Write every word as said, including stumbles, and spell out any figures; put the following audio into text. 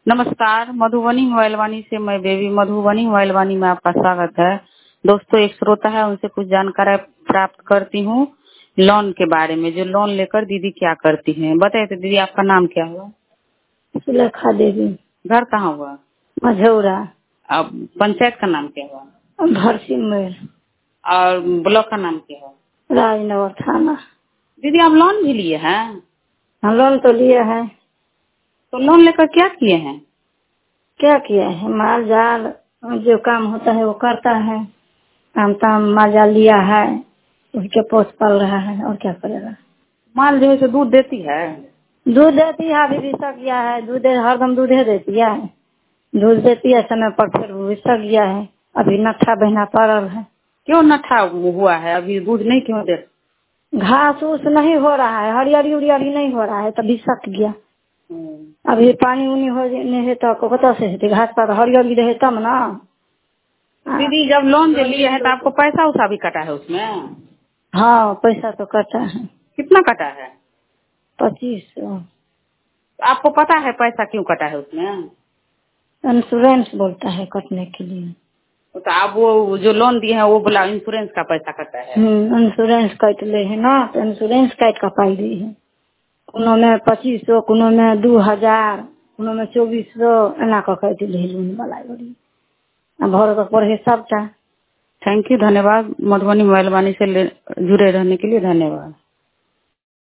नमस्कार, मधुबनी मोबाइल वाणी से मैं बेबी। मधुबनी मोबाइल वाणी में आपका स्वागत है। दोस्तों, एक श्रोता है, उनसे कुछ जानकारी प्राप्त करती हूँ लोन के बारे में। जो लोन लेकर दीदी क्या करती हैं, बताइए। तो दीदी, आपका नाम क्या हुआ? सुलेखा देवी। घर कहाँ हुआ? मझौरा। अब पंचायत का नाम क्या हुआ? भरसिमर। और ब्लॉक का नाम क्या हुआ? राजनगर थाना। दीदी, आप लोन भी लिए हैं? हम लोन तो लिए हैं। तो लोन लेकर क्या किए हैं? क्या किया है? माल जाल जो काम होता है वो करता है। काम ताम माल जाल लिया है, उसके पोस पाल रहा है, और क्या करेगा। माल जो है सो दूध देती है? दूध देती है, अभी भी सक गया है। दूध हरदम दूध देती है। दूध देती है समय पर, फिर वो सक गया है। अभी नठा बहना पड़ल है। क्यों नठा हुआ है? अभी दूध नहीं क्यों दे? घास उस नहीं हो रहा है, हरियरी उरियरी नहीं हो रहा है, तभी सक गया। हम्म। अभी पानी उनी हो नहीं है तो कत से हेतै? घास पात हरियरी रहे तब ना। दीदी, जब लोन जो लिए है तो आपको पैसा उसा भी कटा है उसमें? हाँ, पैसा तो कटा है। कितना कटा है? पच्चीस सौ। आपको पता है पैसा क्यों कटा है उसमें? इंश्योरेंस बोलता है कटने के लिए। तो आप वो जो लोन दिए हैं वो बोला इंश्योरेंस का पैसा कटा है? हम्म, इंश्योरेंस काट ले है ना, तो इंश्योरेंस काट का पाई दी है। कोनो में पच्चीस सौ, कोनो में दो हजार, कोनो में चौबीस सौ, एना का काट ले लोन वाला बड़ी। भर का पढ़े सबटा। थैंक यू, धन्यवाद। मधुबनी मोबाइल वाणी से जुड़े रहने के लिए धन्यवाद।